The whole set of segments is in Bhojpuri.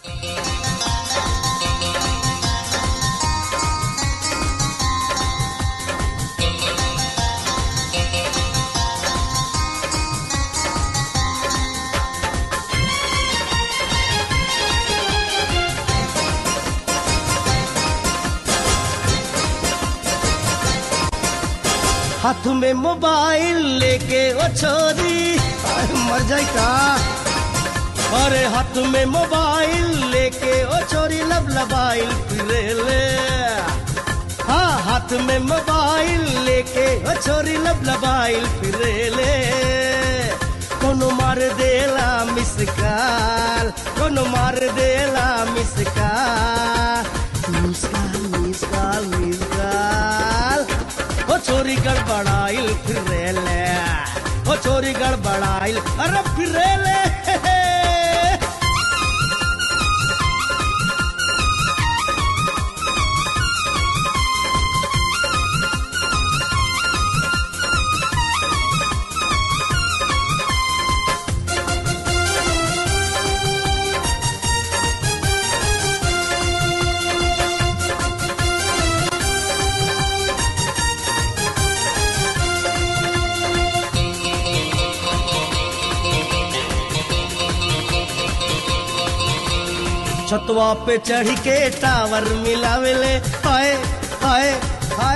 हाथ में मोबाइल लेके ओ छोरी मर जाए का। अरे हाथ में मोबाइल लेके ओ छोरी लबलबाइल फिरे ले। हाँ हाथ में मोबाइल लेके ओ छोरी लबलबाइल फिरे ले। कोनो मार देला मिस कॉल, कोनो मार देला miss call, miss call miss call miss call. ओ छोरी गड़बड़ाइल फिरे ले, ओ छोरी गड़बड़ाइल अरे फिरे ले। छतवा पे चढ़ के टावर मिलावेले हाय हाय हाय।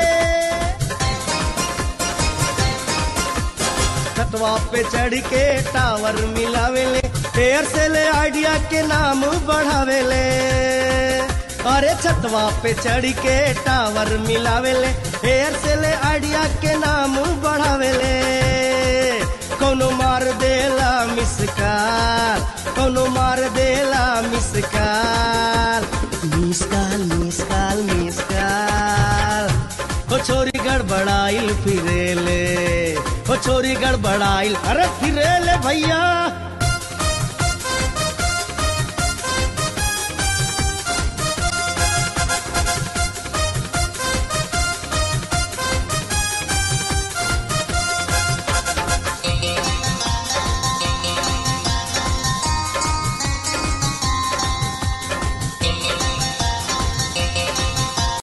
छतवा पे चढ़ के टावर मिलावेले, एयरसेल आइडिया के नाम बढ़ावेले। अरे छतवा पे चढ़ के टावर मिलावेले, एयरसेल आइडिया के नाम बढ़ावेले। कोनो मार देला मिस कॉल, कोनो मार देला miss call, miss call miss call miss call. ओ छोरी गड़बड़ाइल फिरे ले, ओ छोरी गड़बड़ाइल अरे फिरे ले भैया।